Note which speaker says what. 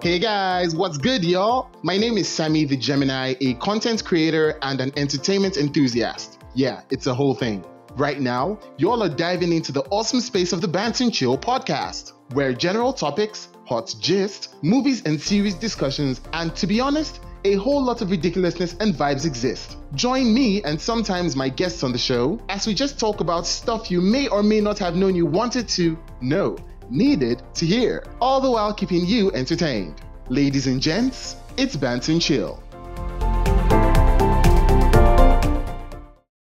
Speaker 1: Hey guys, what's good, y'all? My name is Sammy the Gemini, a content creator and an entertainment enthusiast. Yeah, it's a whole thing. Right now, y'all are diving into the awesome space of the Banter and Chill podcast, where general topics, hot gist, movies and series discussions, and to be honest, a whole lot of ridiculousness and vibes exist. Join me and sometimes my guests on the show as we just talk about stuff you may or may not have known you wanted to know, needed to hear, all the while keeping you entertained. Ladies and gents, it's Banter and Chill.